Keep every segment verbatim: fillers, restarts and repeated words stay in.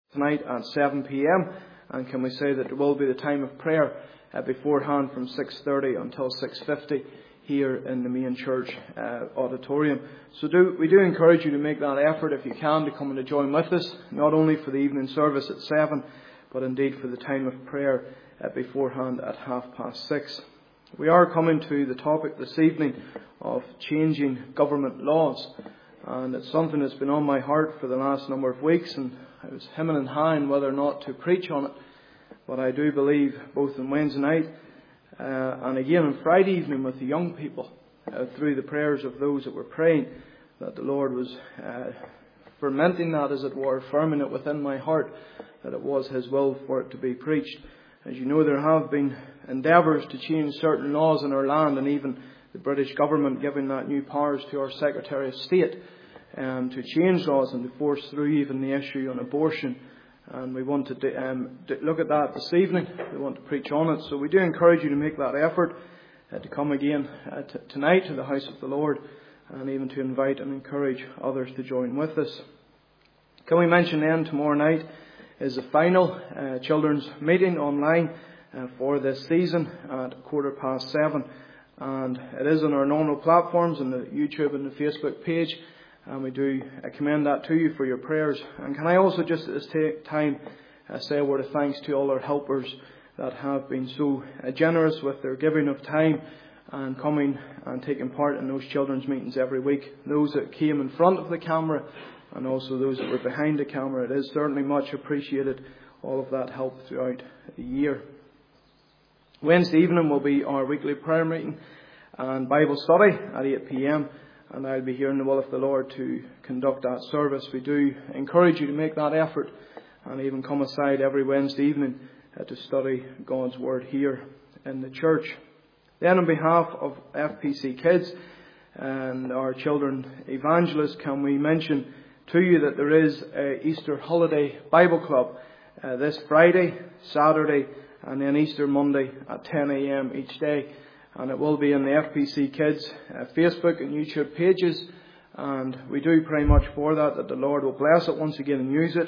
tonight at seven p.m. and can we say that there will be the time of prayer uh, beforehand from six thirty until six fifty here in the main church uh, auditorium. So do, we do encourage you to make that effort if you can to come and to join with us, not only for the evening service at seven, but indeed for the time of prayer uh, beforehand at half past six. We are coming to the topic this evening of changing government laws, and it's something that's been on my heart for the last number of weeks, and I was hemming and hawing whether or not to preach on it. But I do believe both on Wednesday night uh, and again on Friday evening with the young people, uh, through the prayers of those that were praying, that the Lord was uh, fermenting that, as it were, firming it within my heart, that it was His will for it to be preached. As you know, there have been endeavours to change certain laws in our land, and even the British government giving that new powers to our Secretary of State um, to change laws and to force through even the issue on abortion. And we want to do, um, look at that this evening. We want to preach on it. So we do encourage you to make that effort uh, to come again uh, t- tonight to the house of the Lord, and even to invite and encourage others to join with us. Can we mention then tomorrow night is the final uh, children's meeting online uh, for this season at quarter past seven. And it is on our normal platforms, on the YouTube and the Facebook page. And we do commend that to you for your prayers. And can I also just at this t- time uh, say a word of thanks to all our helpers that have been so uh, generous with their giving of time and coming and taking part in those children's meetings every week. Those that came in front of the camera and also those that were behind the camera. It is certainly much appreciated, all of that help throughout the year. Wednesday evening will be our weekly prayer meeting and Bible study at eight p.m. and I'll be here in the will of the Lord to conduct that service. We do encourage you to make that effort and even come aside every Wednesday evening uh, to study God's Word here in the church. Then on behalf of F P C Kids and our children evangelists, can we mention to you that there is a Easter holiday Bible club uh, this Friday, Saturday and then Easter Monday at ten a.m. each day. And it will be in the F P C Kids uh, Facebook and YouTube pages. And we do pray much for that, that the Lord will bless it once again and use it,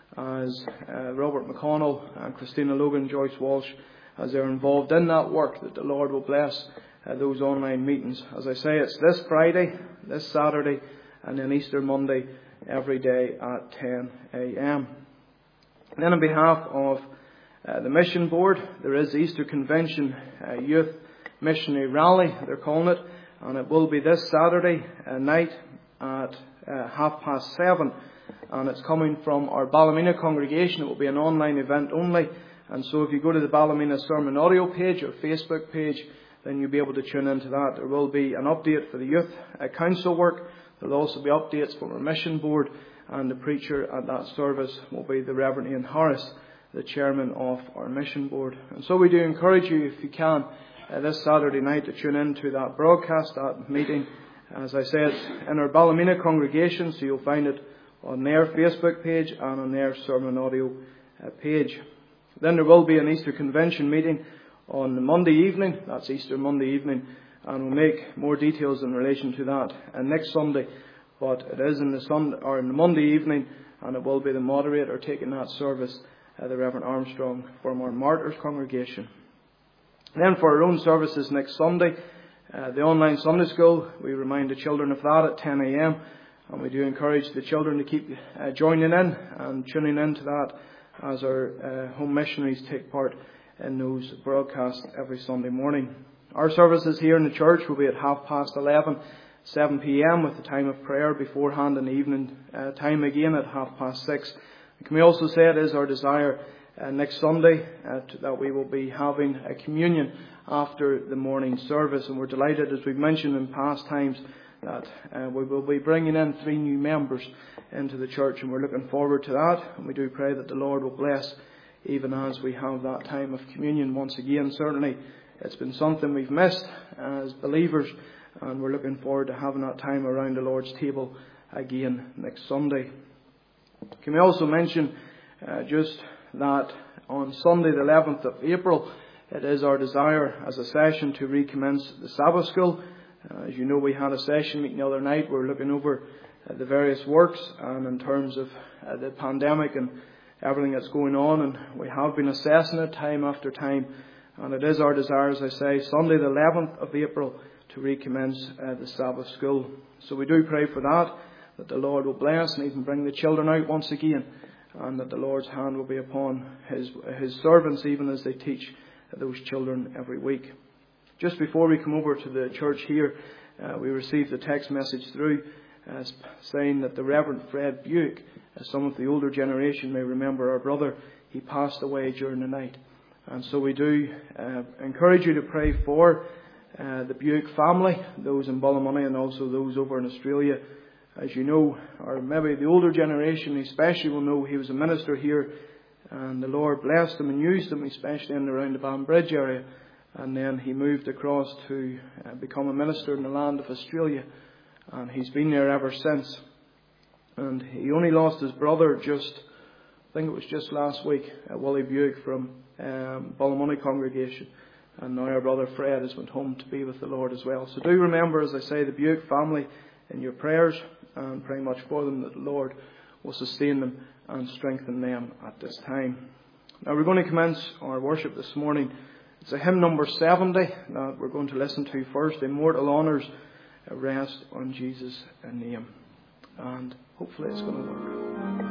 as uh, Robert McConnell and Christina Logan, Joyce Walsh, as they're involved in that work, that the Lord will bless uh, those online meetings. As I say, it's this Friday, this Saturday, and then Easter Monday every day at ten a.m. Then on behalf of uh, the Mission Board, there is the Easter Convention uh, Youth Missionary Rally, they're calling it, and it will be this Saturday uh, night at uh, half past seven, and it's coming from our Ballymena congregation. It will be an online event only, and so if you go to the Ballymena Sermon Audio page or Facebook page, then you'll be able to tune into that. There will be an update for the youth uh, council work. There will also be updates from our mission board, and the preacher at that service will be the Reverend Ian Harris, the chairman of our mission board. And so we do encourage you, if you can, uh, this Saturday night to tune in to that broadcast, that meeting. As I said, in our Ballymena congregation, so you'll find it on their Facebook page and on their sermon audio uh, page. Then there will be an Easter Convention meeting on the Monday evening. That's Easter Monday evening. And we'll make more details in relation to that uh, next Sunday. But it is in the Sunday, or in the Monday evening, and it will be the moderator taking that service, uh, the Reverend Armstrong from our Martyrs congregation. Then for our own services next Sunday, uh, the online Sunday school, we remind the children of that at ten a.m. And we do encourage the children to keep uh, joining in and tuning in to that as our uh, home missionaries take part in those broadcasts every Sunday morning. Our services here in the church will be at half past eleven, seven p.m. with the time of prayer beforehand, and the evening uh, time again at half past six. Can we also say it is our desire uh, next Sunday uh, to, that we will be having a communion after the morning service, and we're delighted, as we've mentioned in past times, that uh, we will be bringing in three new members into the church, and we're looking forward to that. And we do pray that the Lord will bless even as we have that time of communion once again. Certainly it's been something we've missed as believers, and we're looking forward to having that time around the Lord's table again next Sunday. Can we also mention uh, just that on Sunday the eleventh of April, it is our desire as a session to recommence the Sabbath School. Uh, as you know, we had a session meeting the other night. We're looking over uh, the various works, and in terms of uh, the pandemic and everything that's going on, and we have been assessing it time after time. And it is our desire, as I say, Sunday the eleventh of April to recommence uh, the Sabbath school. So we do pray for that, that the Lord will bless and even bring the children out once again, and that the Lord's hand will be upon His, his servants even as they teach those children every week. Just before we come over to the church here, uh, we received a text message through uh, saying that the Reverend Fred Buick, as some of the older generation may remember our brother, he passed away during the night. And so we do uh, encourage you to pray for uh, the Buick family, those in Ballymoney and also those over in Australia. As you know, or maybe the older generation especially will know, he was a minister here, and the Lord blessed him and used him, especially in and around the Banbridge area. And then he moved across to uh, become a minister in the land of Australia, and he's been there ever since. And he only lost his brother just, I think it was just last week, uh, Willie Buick from um, Ballymoney congregation. And now our brother Fred has went home to be with the Lord as well. So do remember, as I say, the Buick family in your prayers, and pray much for them, that the Lord will sustain them and strengthen them at this time. Now we're going to commence our worship this morning. It's a hymn number seventy that we're going to listen to first. Immortal Honours, Rest on Jesus' Name. And hopefully it's going to work.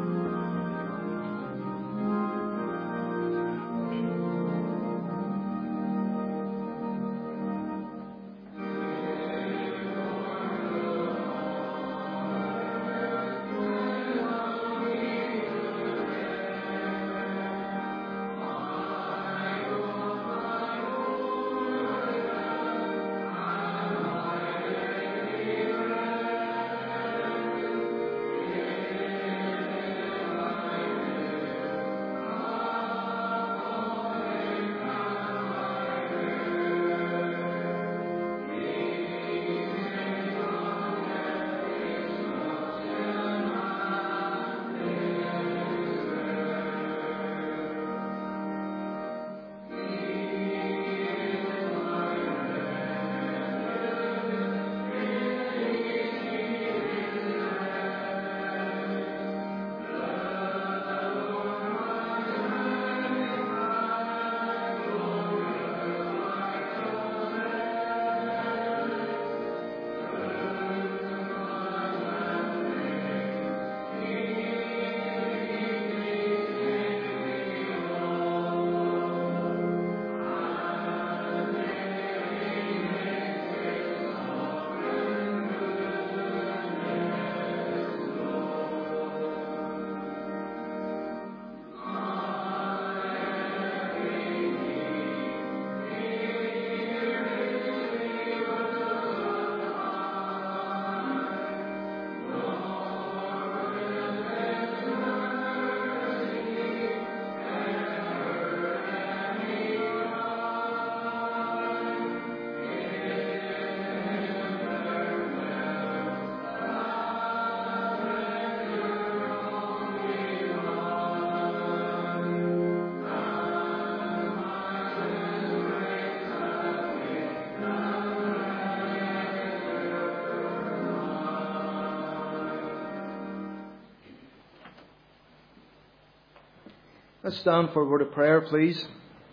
Let's stand for a word of prayer, please.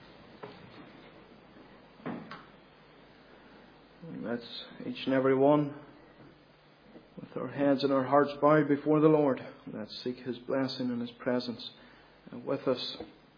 Let's each and every one, with our heads and our hearts bowed before the Lord, let's seek His blessing and His presence with us.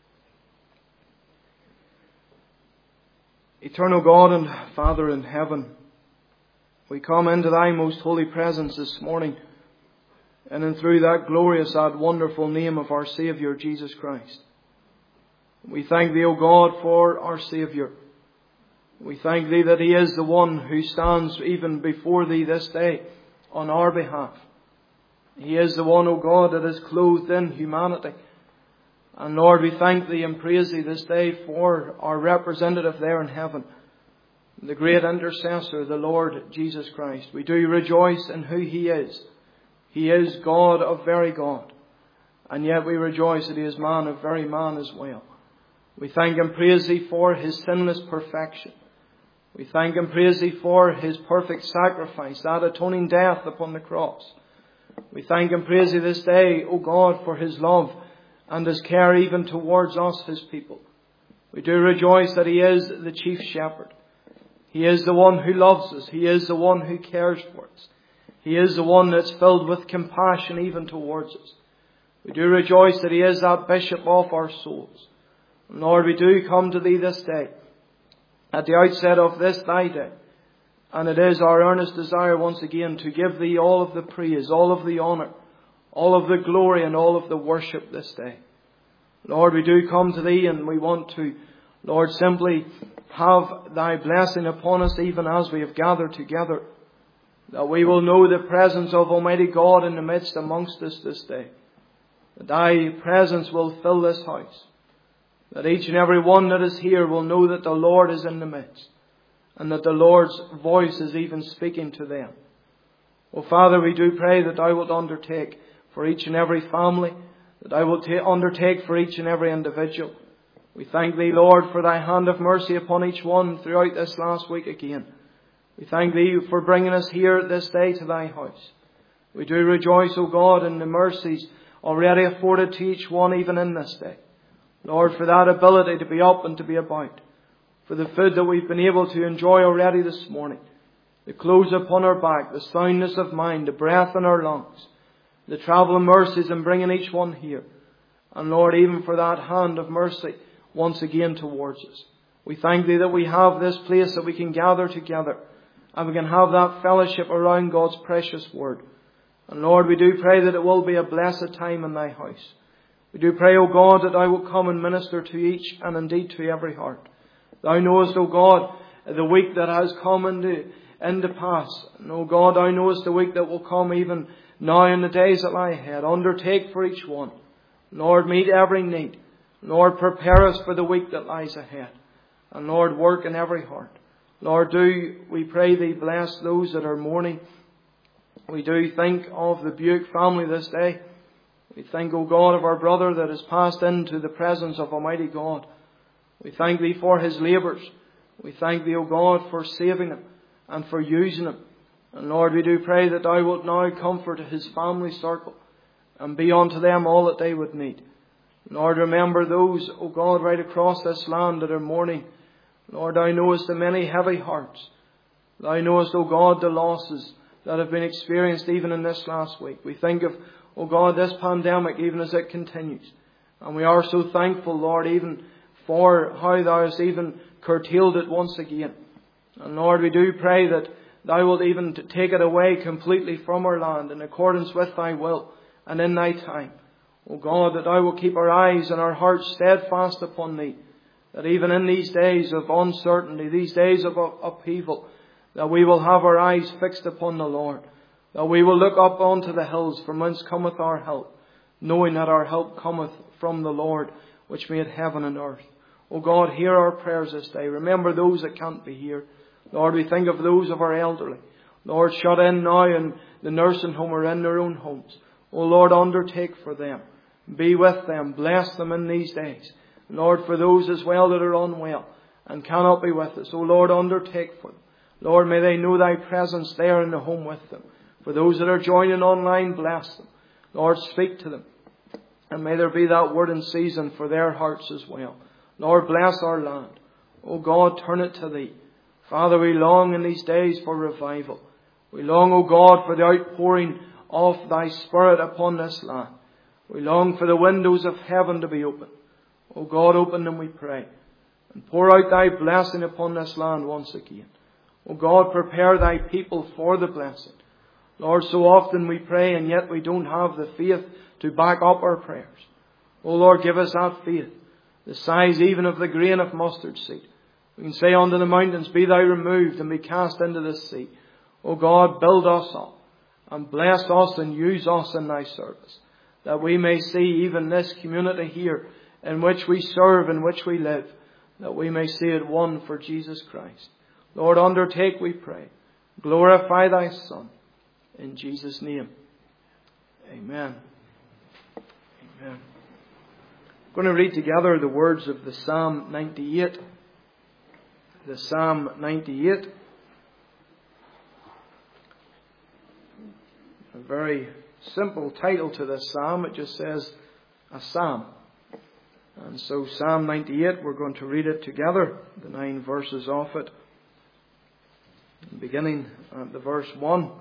Eternal God and Father in heaven, we come into Thy most holy presence this morning, and in through that glorious, that wonderful name of our Saviour, Jesus Christ. We thank Thee, O God, for our Saviour. We thank Thee that He is the one who stands even before Thee this day on our behalf. He is the one, O God, that is clothed in humanity. And Lord, we thank Thee and praise Thee this day for our representative there in heaven, the great intercessor, the Lord Jesus Christ. We do rejoice in who He is. He is God of very God. And yet we rejoice that He is man of very man as well. We thank and praise Thee for His sinless perfection. We thank and praise Thee for His perfect sacrifice, that atoning death upon the cross. We thank and praise Thee this day, O God, for His love and His care even towards us, His people. We do rejoice that He is the chief shepherd. He is the one who loves us. He is the one who cares for us. He is the one that's filled with compassion even towards us. We do rejoice that He is that bishop of our souls. And Lord, we do come to Thee this day, at the outset of this Thy day. And it is our earnest desire once again to give Thee all of the praise, all of the honour, all of the glory and all of the worship this day. Lord, we do come to Thee and we want to, Lord, simply have Thy blessing upon us even as we have gathered together. That we will know the presence of Almighty God in the midst amongst us this day. That Thy presence will fill this house. That each and every one that is here will know that the Lord is in the midst. And that the Lord's voice is even speaking to them. Oh Father, we do pray that Thou wilt undertake for each and every family. That Thou wilt ta- undertake for each and every individual. We thank Thee, Lord, for Thy hand of mercy upon each one throughout this last week again. We thank Thee for bringing us here this day to Thy house. We do rejoice, O God, in the mercies already afforded to each one even in this day. Lord, for that ability to be up and to be about. For the food that we've been able to enjoy already this morning. The clothes upon our back, the soundness of mind, the breath in our lungs. The travelling mercies in bringing each one here. And Lord, even for that hand of mercy once again towards us. We thank Thee that we have this place that we can gather together. And we can have that fellowship around God's precious Word. And Lord, we do pray that it will be a blessed time in Thy house. We do pray, O God, that Thou wilt come and minister to each and indeed to every heart. Thou knowest, O God, the week that has come into, into past. And O God, Thou knowest the week that will come even now in the days that lie ahead. Undertake for each one. Lord, meet every need. Lord, prepare us for the week that lies ahead. And Lord, work in every heart. Lord, do, we pray Thee, bless those that are mourning. We do think of the Buick family this day. We thank, O God, of our brother that has passed into the presence of Almighty God. We thank Thee for his labours. We thank Thee, O God, for saving him and for using him. And Lord, we do pray that Thou wilt now comfort his family circle and be unto them all that they would need. Lord, remember those, O God, right across this land that are mourning. Lord, Thou knowest the many heavy hearts. Thou knowest, O God, the losses that have been experienced even in this last week. We think of, O God, this pandemic even as it continues. And we are so thankful, Lord, even for how Thou hast even curtailed it once again. And Lord, we do pray that Thou wilt even take it away completely from our land in accordance with Thy will and in Thy time. O God, that Thou will keep our eyes and our hearts steadfast upon Thee. That even in these days of uncertainty, these days of upheaval, that we will have our eyes fixed upon the Lord. That we will look up unto the hills from whence cometh our help, knowing that our help cometh from the Lord, which made heaven and earth. O God, hear our prayers this day. Remember those that can't be here. Lord, we think of those of our elderly. Lord, shut in now in the nursing home or in their own homes. O Lord, undertake for them. Be with them. Bless them in these days. Lord, for those as well that are unwell and cannot be with us. O Lord, undertake for them. Lord, may they know Thy presence there in the home with them. For those that are joining online, bless them. Lord, speak to them. And may there be that word in season for their hearts as well. Lord, bless our land. O God, turn it to Thee. Father, we long in these days for revival. We long, O God, for the outpouring of Thy Spirit upon this land. We long for the windows of heaven to be open. O God, open them, we pray. And pour out Thy blessing upon this land once again. O God, prepare Thy people for the blessing. Lord, so often we pray and yet we don't have the faith to back up our prayers. O Lord, give us that faith, the size even of the grain of mustard seed. We can say unto the mountains, be Thou removed and be cast into the sea. O God, build us up and bless us and use us in Thy service, that we may see even this community here in which we serve, in which we live, that we may see it one for Jesus Christ. Lord, undertake, we pray. Glorify Thy Son. In Jesus' name. Amen. Amen. I'm going to read together the words of the Psalm ninety-eight. The Psalm ninety-eight. A very simple title to this psalm. It just says, a psalm. And so Psalm ninety-eight, we're going to read it together, the nine verses of it. Beginning at the verse one.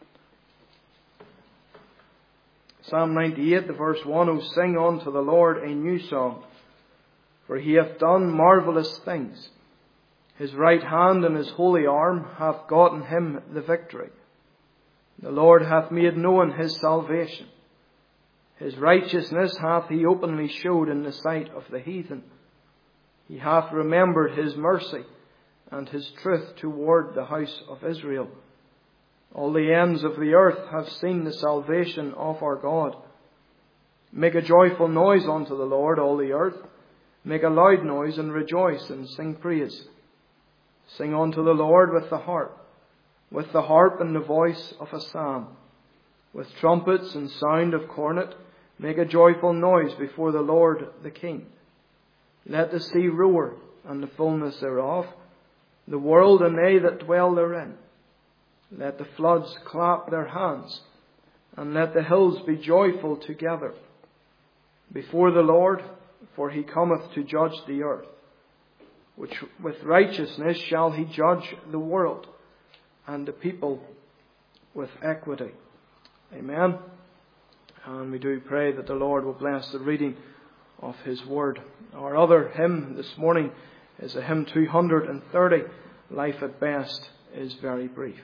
Psalm ninety-eight, the verse one, O sing unto the Lord a new song, for he hath done marvellous things. His right hand and his holy arm hath gotten him the victory. The Lord hath made known his salvation. His righteousness hath he openly showed in the sight of the heathen. He hath remembered his mercy and his truth toward the house of Israel. All the ends of the earth have seen the salvation of our God. Make a joyful noise unto the Lord, all the earth. Make a loud noise and rejoice and sing praise. Sing unto the Lord with the harp, with the harp and the voice of a psalm. With trumpets and sound of cornet, make a joyful noise before the Lord the King. Let the sea roar and the fullness thereof, the world and they that dwell therein. Let the floods clap their hands, and let the hills be joyful together before the Lord, for he cometh to judge the earth. Which with righteousness shall he judge the world, and the people with equity. Amen. And we do pray that the Lord will bless the reading of his word. Our other hymn this morning is a hymn two hundred thirty. Life at best is very brief.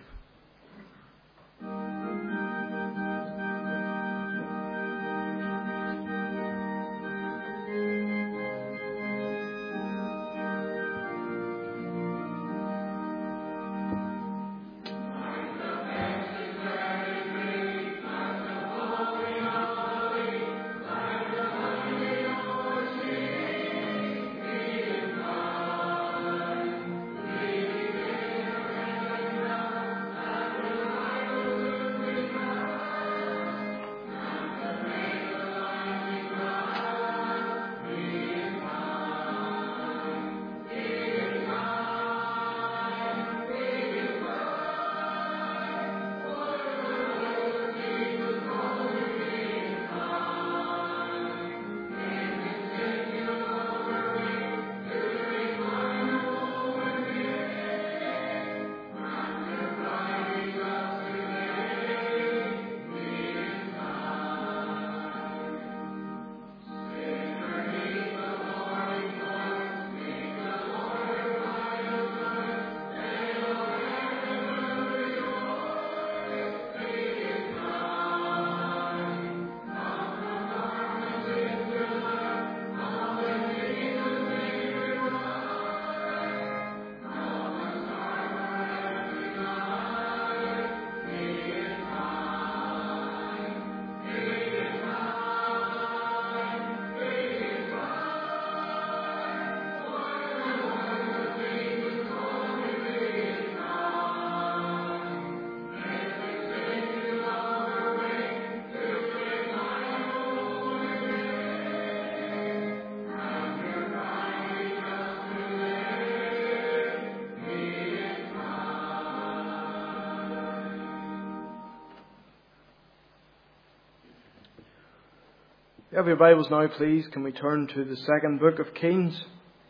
If you have your Bibles now, please, can we turn to the second book of Kings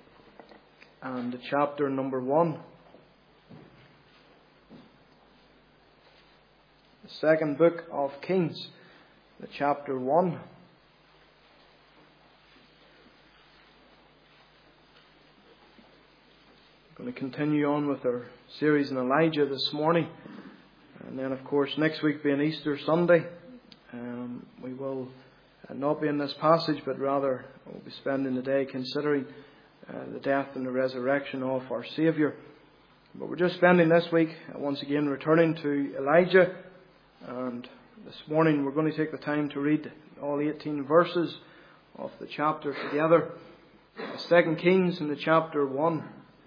and chapter number one. The second book of Kings, the chapter one. We're going to continue on with our series in Elijah this morning. And then, of course, next week being Easter Sunday, um, we will not be in this passage, but rather we'll be spending the day considering uh, the death and the resurrection of our Saviour. But we're just spending this week, uh, once again, returning to Elijah. And this morning we're going to take the time to read all eighteen verses of the chapter together. Uh, Second Kings in the chapter one.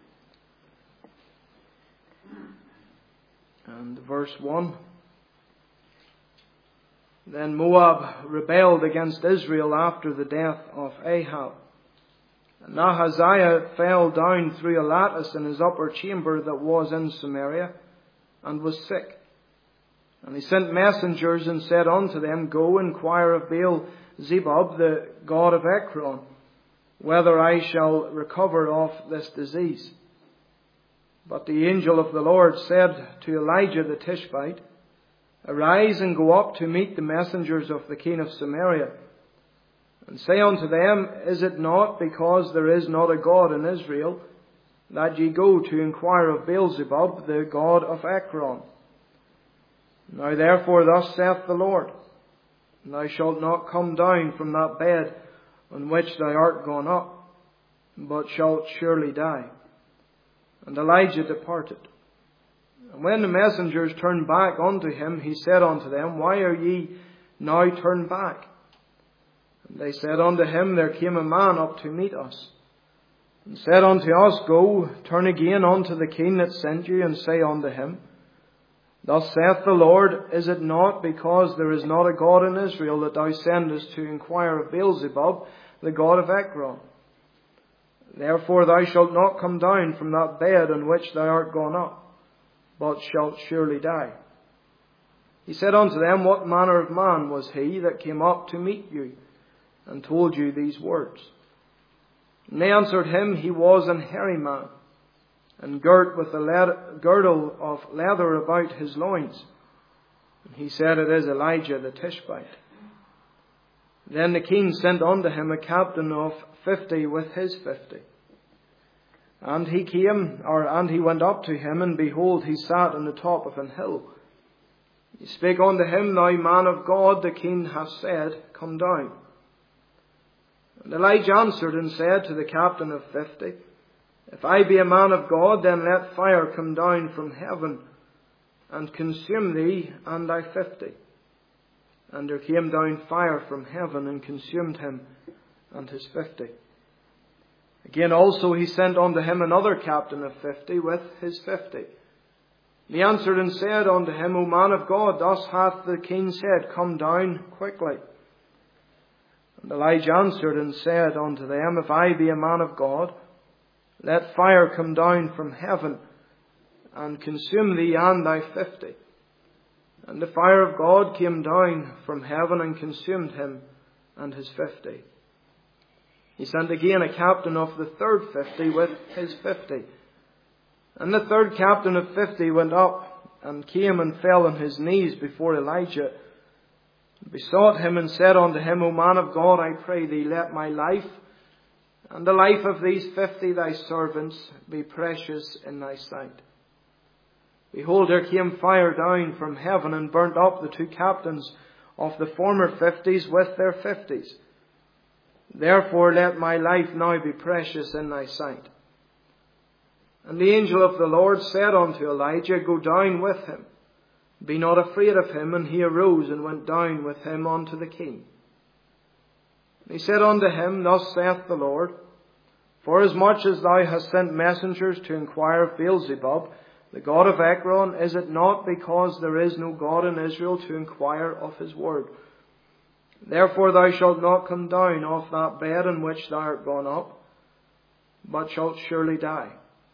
And verse one. Then Moab rebelled against Israel after the death of Ahab. And Ahaziah fell down through a lattice in his upper chamber that was in Samaria, and was sick. And he sent messengers and said unto them, Go inquire of Baal Zebub, the god of Ekron, whether I shall recover of this disease. But the angel of the Lord said to Elijah the Tishbite, Arise and go up to meet the messengers of the king of Samaria, and say unto them, Is it not because there is not a God in Israel, that ye go to inquire of Beelzebub, the god of Ekron? Now therefore thus saith the Lord, Thou shalt not come down from that bed on which thou art gone up, but shalt surely die. And Elijah departed. And when the messengers turned back unto him, he said unto them, Why are ye now turned back? And they said unto him, There came a man up to meet us, and said unto us, Go, turn again unto the king that sent you, and say unto him, Thus saith the Lord, Is it not because there is not a God in Israel that thou sendest to inquire of Beelzebub, the god of Ekron? Therefore thou shalt not come down from that bed on which thou art gone up, but shalt surely die. He said unto them, What manner of man was he that came up to meet you, and told you these words? And they answered him, He was an hairy man, and girt with a leather, girdle of leather about his loins. And he said, It is Elijah the Tishbite. Then the king sent unto him a captain of fifty with his fifty. And he came, or and he went up to him, and behold, he sat on the top of an hill. He spake unto him, Thou man of God, the king hath said, Come down. And Elijah answered and said to the captain of fifty, If I be a man of God, then let fire come down from heaven, and consume thee and thy fifty. And there came down fire from heaven, and consumed him and his fifty. Again also he sent unto him another captain of fifty with his fifty. He answered and said unto him, O man of God, thus hath the king said, Come down quickly. And Elijah answered and said unto them, If I be a man of God, let fire come down from heaven, and consume thee and thy fifty. And the fire of God came down from heaven, and consumed him and his fifty. He sent again a captain of the third fifty with his fifty. And the third captain of fifty went up, and came and fell on his knees before Elijah, and besought him, and said unto him, O man of God, I pray thee, let my life, and the life of these fifty thy servants, be precious in thy sight. Behold, there came fire down from heaven, and burnt up the two captains of the former fifties with their fifties. Therefore let my life now be precious in thy sight. And the angel of the Lord said unto Elijah, Go down with him, be not afraid of him. And he arose and went down with him unto the king. And he said unto him, Thus saith the Lord, Forasmuch as thou hast sent messengers to inquire of Beelzebub, the god of Ekron, is it not because there is no God in Israel to inquire of his word? Therefore thou shalt not come down off that bed on which thou art gone up, but shalt surely die.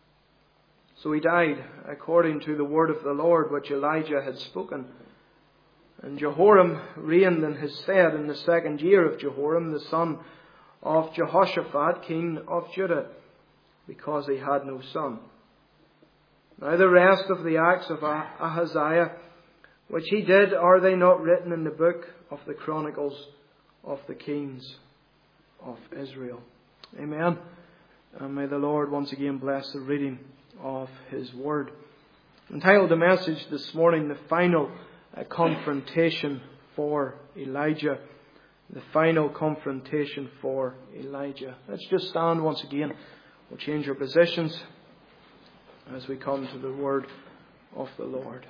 So he died according to the word of the Lord which Elijah had spoken. And Jehoram reigned in his stead in the second year of Jehoram, the son of Jehoshaphat, king of Judah, because he had no son. Now the rest of the acts of Ahaziah, which he did, are they not written in the book of the Chronicles of the Kings of Israel? Amen. And may the Lord once again bless the reading of His Word. Entitled the message this morning, The Final Confrontation for Elijah. The Final Confrontation for Elijah. Let's just stand once again. We'll change our positions as we come to the word of the Lord.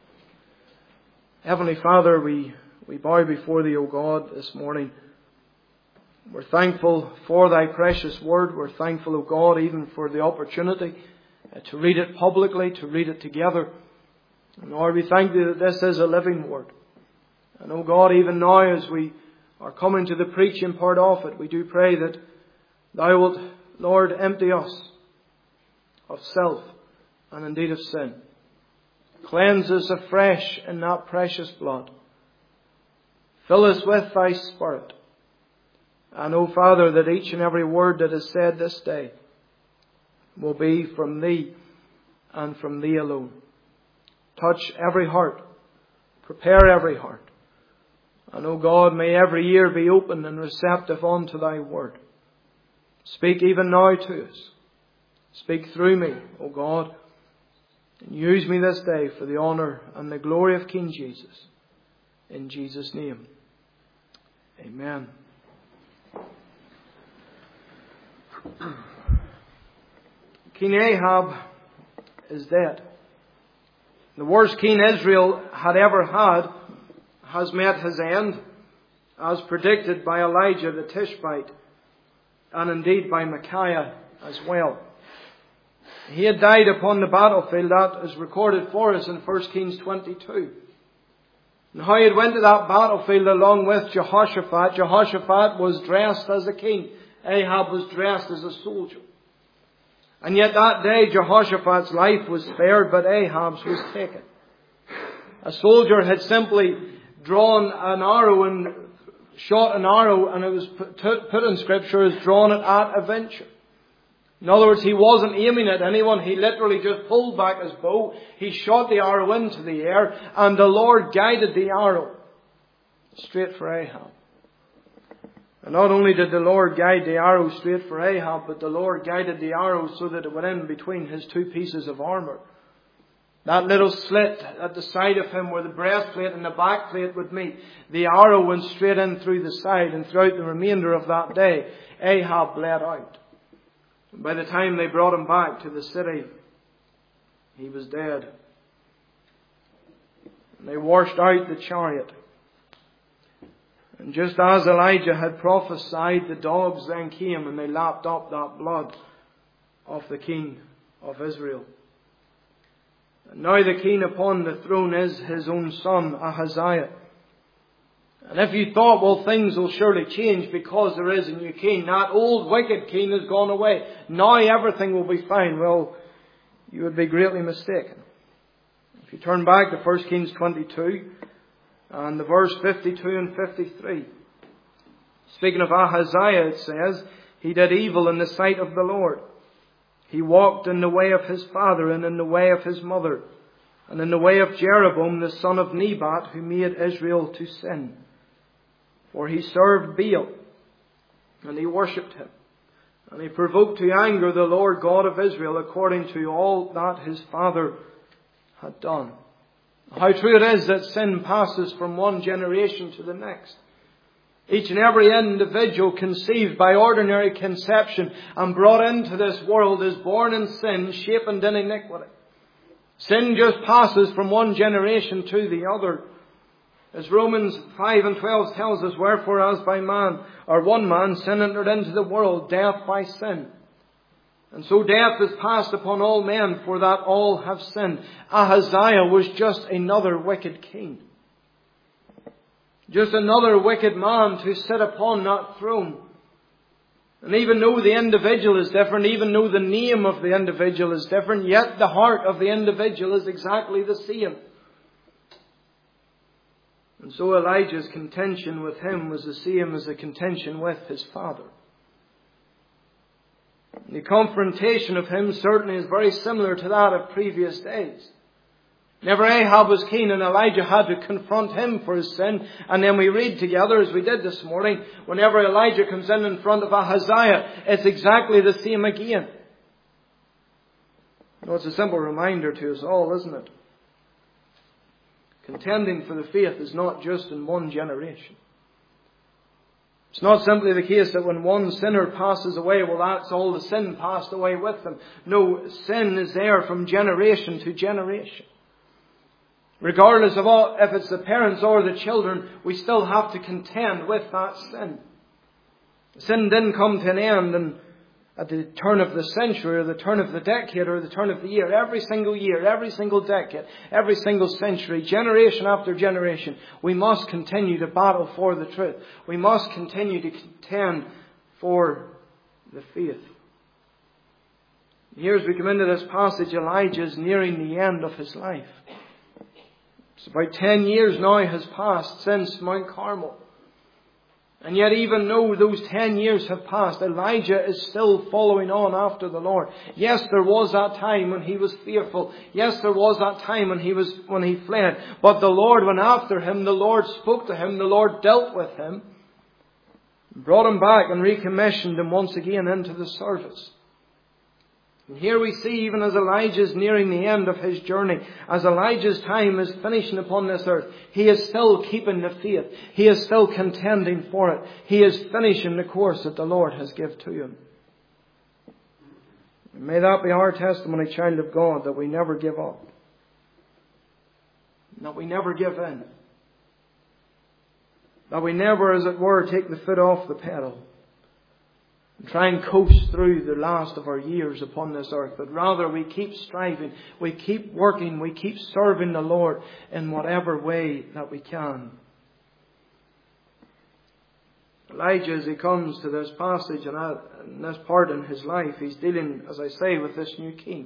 Heavenly Father, we, we bow before Thee, O God, this morning. We're thankful for Thy precious word. We're thankful, O God, even for the opportunity uh, to read it publicly, to read it together. And Lord, we thank Thee that this is a living word. And O God, even now as we are coming to the preaching part of it, we do pray that Thou wilt, Lord, empty us of self and indeed of sin. Cleanse us afresh in that precious blood. Fill us with Thy Spirit. I know, Father, that each and every word that is said this day will be from Thee and from Thee alone. Touch every heart. Prepare every heart. And, O God, may every ear be open and receptive unto Thy word. Speak even now to us. Speak through me, O God. And use me this day for the honour and the glory of King Jesus. In Jesus' name. Amen. King Ahab is dead. The worst king Israel had ever had has met his end, as predicted by Elijah the Tishbite, and indeed by Micaiah as well. He had died upon the battlefield. That is recorded for us in First Kings twenty-two. And how he had went to that battlefield along with Jehoshaphat. Jehoshaphat was dressed as a king. Ahab was dressed as a soldier. And yet that day Jehoshaphat's life was spared, but Ahab's was taken. A soldier had simply drawn an arrow and shot an arrow, and it was put in Scripture as drawn it at a venture. In other words, he wasn't aiming at anyone. He literally just pulled back his bow. He shot the arrow into the air, and the Lord guided the arrow straight for Ahab. And not only did the Lord guide the arrow straight for Ahab, but the Lord guided the arrow so that it went in between his two pieces of armour. That little slit at the side of him where the breastplate and the backplate would meet, the arrow went straight in through the side, and throughout the remainder of that day, Ahab bled out. And by the time they brought him back to the city, he was dead. And they washed out the chariot. And just as Elijah had prophesied, the dogs then came and they lapped up that blood of the king of Israel. And now the king upon the throne is his own son, Ahaziah. And if you thought, well, things will surely change because there is a new king, that old wicked king has gone away, now everything will be fine, well, you would be greatly mistaken. If you turn back to First Kings twenty-two, and the verse fifty-two and fifty-three. Speaking of Ahaziah, it says, he did evil in the sight of the Lord. He walked in the way of his father and in the way of his mother, and in the way of Jeroboam the son of Nebat, who made Israel to sin. For he served Baal, and he worshipped him, and he provoked to anger the Lord God of Israel according to all that his father had done. How true it is that sin passes from one generation to the next. Each and every individual conceived by ordinary conception and brought into this world is born in sin, shapen in iniquity. Sin just passes from one generation to the other. As Romans five and twelve tells us, wherefore as by man, or one man, sin entered into the world, death by sin. And so death is passed upon all men, for that all have sinned. Ahaziah was just another wicked king. Just another wicked man to sit upon that throne. And even though the individual is different, even though the name of the individual is different, yet the heart of the individual is exactly the same. And so Elijah's contention with him was the same as the contention with his father. The confrontation of him certainly is very similar to that of previous days. Whenever Ahab was king and Elijah had to confront him for his sin, and then we read together as we did this morning, whenever Elijah comes in in front of Ahaziah, it's exactly the same again. Well, it's a simple reminder to us all, isn't it? Contending for the faith is not just in one generation. It's not simply the case that when one sinner passes away, well, that's all the sin passed away with them. No, sin is there from generation to generation. Regardless of all, if it's the parents or the children, we still have to contend with that sin. Sin didn't come to an end and at the turn of the century or the turn of the decade or the turn of the year. Every single year, every single decade, every single century, generation after generation, we must continue to battle for the truth. We must continue to contend for the faith. Here as we come into this passage, Elijah is nearing the end of his life. It's about ten years now has passed since Mount Carmel. And yet even though those ten years have passed, Elijah is still following on after the Lord. Yes, there was that time when he was fearful. Yes, there was that time when he was, when he fled. But the Lord went after him. The Lord spoke to him. The Lord dealt with him. Brought him back and recommissioned him once again into the service. And here we see, even as Elijah is nearing the end of his journey, as Elijah's time is finishing upon this earth, he is still keeping the faith. He is still contending for it. He is finishing the course that the Lord has given to him. May that be our testimony, child of God, that we never give up. That we never give in. That we never, as it were, take the foot off the pedal and try and coast through the last of our years upon this earth. But rather we keep striving, we keep working, we keep serving the Lord in whatever way that we can. Elijah, as he comes to this passage and this part in his life, he's dealing, as I say, with this new king.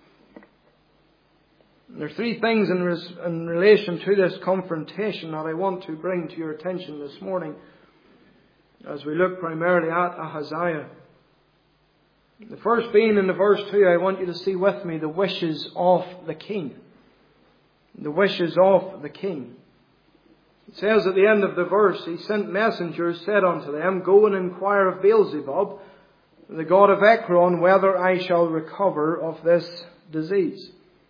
And there are three things in, res- in relation to this confrontation that I want to bring to your attention this morning, as we look primarily at Ahaziah. The first being in the verse two, I want you to see with me the wishes of the king. The wishes of the king. It says at the end of the verse, he sent messengers, said unto them, Go and inquire of Beelzebub, the god of Ekron, whether I shall recover of this disease.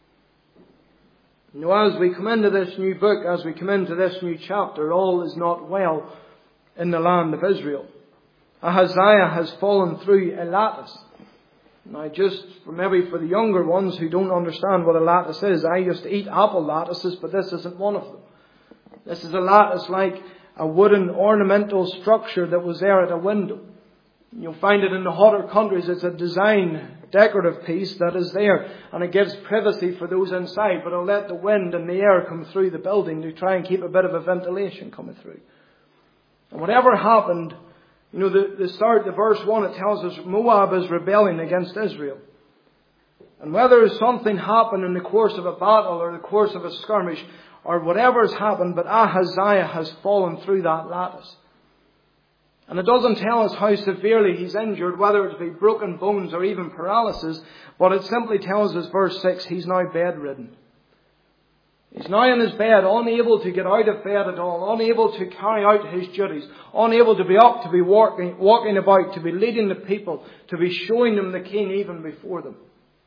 Now, as we come into this new book, as we come into this new chapter, all is not well in the land of Israel. Ahaziah has fallen through a lattice. Now, just for maybe for the younger ones who don't understand what a lattice is, I used to eat apple lattices, but this isn't one of them. This is a lattice like a wooden ornamental structure that was there at a window. You'll find it in the hotter countries. It's a design, decorative piece that is there, and it gives privacy for those inside, but it'll let the wind and the air come through the building to try and keep a bit of a ventilation coming through. And whatever happened, you know, the, the start, the verse one, it tells us Moab is rebelling against Israel. And whether something happened in the course of a battle or the course of a skirmish or whatever has happened, but Ahaziah has fallen through that lattice. And it doesn't tell us how severely he's injured, whether it be broken bones or even paralysis, but it simply tells us, verse six, he's now bedridden. He's now in his bed, unable to get out of bed at all, unable to carry out his duties, unable to be up, to be walking, walking about, to be leading the people, to be showing them the king even before them.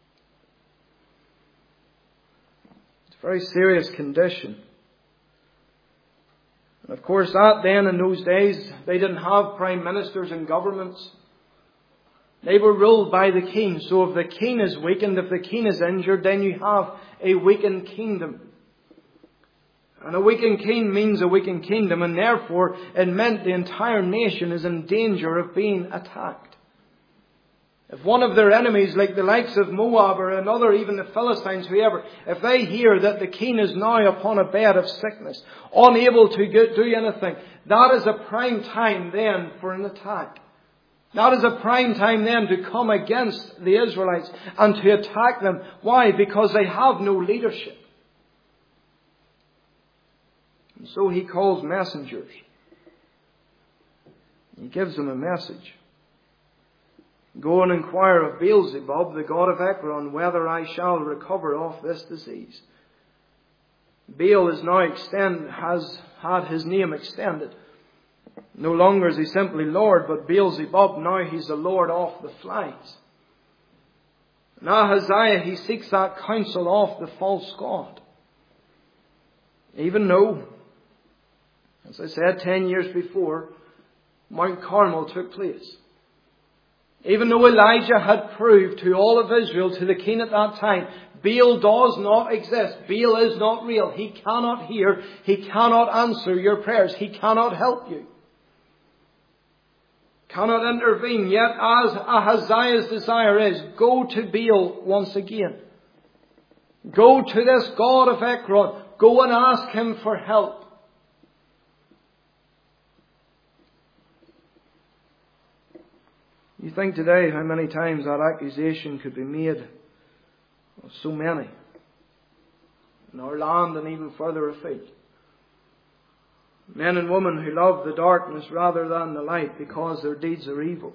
It's a very serious condition. And of course, that then in those days, they didn't have prime ministers and governments. They were ruled by the king. So if the king is weakened, if the king is injured, then you have a weakened kingdom. And a weakened king means a weakened kingdom, and therefore it meant the entire nation is in danger of being attacked. If one of their enemies, like the likes of Moab or another, even the Philistines, whoever, if they hear that the king is now upon a bed of sickness, unable to do anything, that is a prime time then for an attack. That is a prime time then to come against the Israelites and to attack them. Why? Because they have no leadership. And so he calls messengers. He gives them a message. Go and inquire of Beelzebub, the god of Ekron, whether I shall recover of this disease. Baal is now extend, has had his name extended. No longer is he simply Lord, but Beelzebub, now he's the Lord of the flies. Now Ahaziah, he seeks that counsel of the false god. Even though, as I said, ten years before, Mount Carmel took place. Even though Elijah had proved to all of Israel, to the king at that time, Baal does not exist. Baal is not real. He cannot hear. He cannot answer your prayers. He cannot help you. Cannot intervene. Yet as Ahaziah's desire is, go to Baal once again. Go to this god of Ekron. Go and ask him for help. You think today how many times that accusation could be made of so many in our land and even further afield. Men and women who love the darkness rather than the light because their deeds are evil.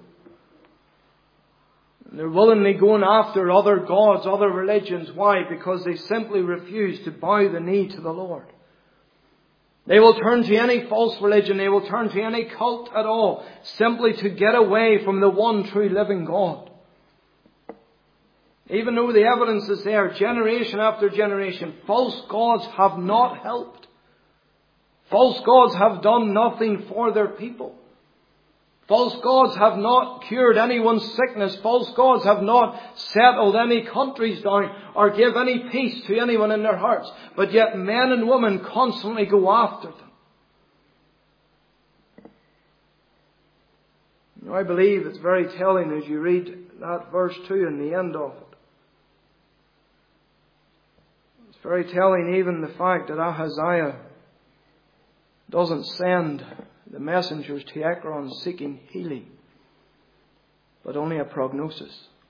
And they're willingly going after other gods, other religions. Why? Because they simply refuse to bow the knee to the Lord. They will turn to any false religion. They will turn to any cult at all, simply to get away from the one true living God. Even though the evidence is there, generation after generation, false gods have not helped. False gods have done nothing for their people. False gods have not cured anyone's sickness. False gods have not settled any countries down or give any peace to anyone in their hearts. But yet men and women constantly go after them. You know, I believe it's very telling as you read that verse two in the end of it. It's very telling even the fact that Ahaziah doesn't send the messengers to Ekron seeking healing, but only a prognosis.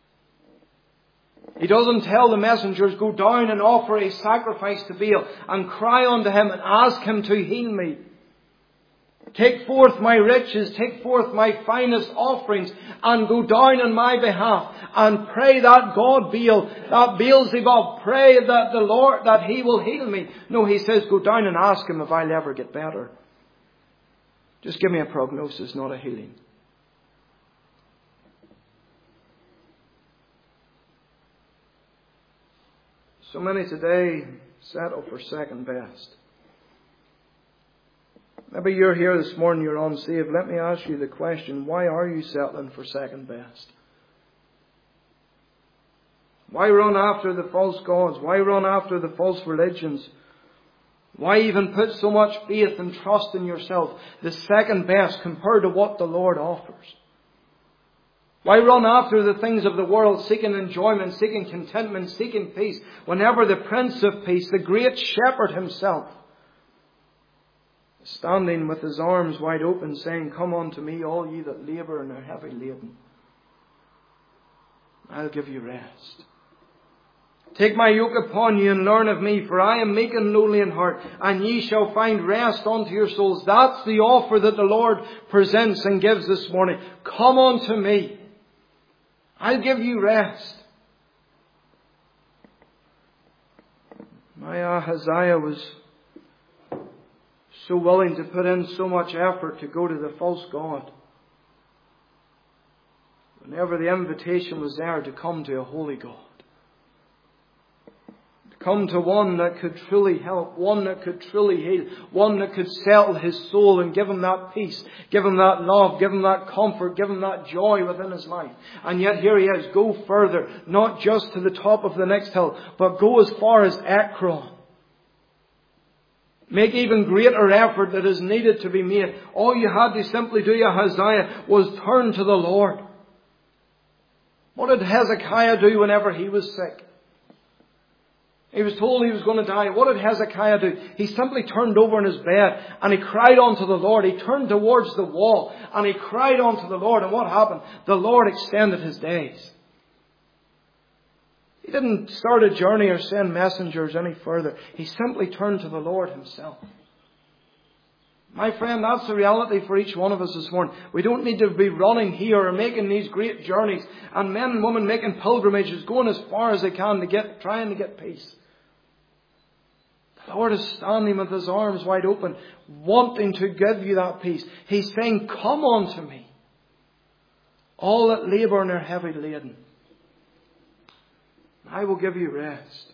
He doesn't tell the messengers, go down and offer a sacrifice to Baal and cry unto him and ask him to heal me. Take forth my riches, take forth my finest offerings and go down on my behalf and pray that God Baal, that Beelzebub, pray that the Lord, that he will heal me. No, he says, go down and ask him if I'll ever get better. Just give me a prognosis, not a healing. So many today settle for second best. Maybe you're here this morning, you're unsaved. Let me ask you the question, why are you settling for second best? Why run after the false gods? Why run after the false religions? Why even put so much faith and trust in yourself, the second best compared to what the Lord offers? Why run after the things of the world, seeking enjoyment, seeking contentment, seeking peace, whenever the Prince of Peace, the great Shepherd himself, standing with his arms wide open, saying, come unto me, all ye that labour and are heavy laden. I'll give you rest. Take my yoke upon you and learn of me, for I am meek and lowly in heart, and ye shall find rest unto your souls. That's the offer that the Lord presents and gives this morning. Come unto me. I'll give you rest. My Ahaziah was so willing to put in so much effort to go to the false god, whenever the invitation was there to come to a holy God. Come to one that could truly help, one that could truly heal, one that could settle his soul and give him that peace, give him that love, give him that comfort, give him that joy within his life. And yet here he is, go further, not just to the top of the next hill, but go as far as Ekron. Make even greater effort that is needed to be made. All you had to simply do, Ahaziah, was turn to the Lord. What did Hezekiah do whenever he was sick? He was told he was going to die. What did Hezekiah do? He simply turned over in his bed and he cried unto the Lord. He turned towards the wall and he cried unto the Lord. And what happened? The Lord extended his days. He didn't start a journey or send messengers any further. He simply turned to the Lord himself. My friend, that's the reality for each one of us this morning. We don't need to be running here or making these great journeys, and men and women making pilgrimages, going as far as they can to get, trying to get peace. The Lord is standing with his arms wide open, wanting to give you that peace. He's saying, come unto me, all that labour and are heavy laden. I will give you rest.